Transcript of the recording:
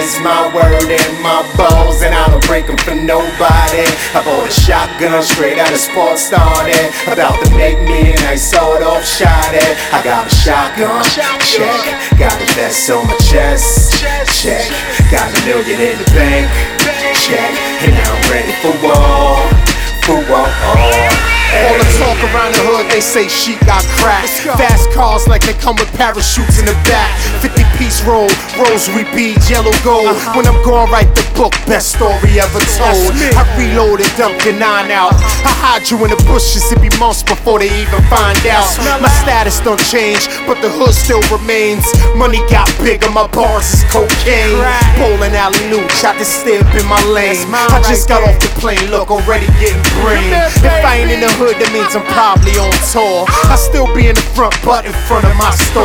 is my word and my balls, and I don't break them for nobody. I bought a shotgun straight out of sports started, about to make me a nice sawed-off shot at. I got a shotgun, check. Got a vest on my chest, check. Got $1 million in the bank, check. And now I'm ready for war, for war. All the talk around the hood, they say she got crack. Fast cars like they come with parachutes in the back. 50-piece roll, rosary beads, yellow gold. When I'm gone, write the book, best story ever told. I reloaded, dumped your 9 out. I hide you in the bushes, it be months before they even find out. My status don't change, but the hood still remains. Money got bigger, my bars is cocaine. Bowling alley loot, shot the step in my lane. I just got off the plane, look, already getting brain. If I ain't in the hood, that means I'm probably on tour. I still be in the front, but in front of my store.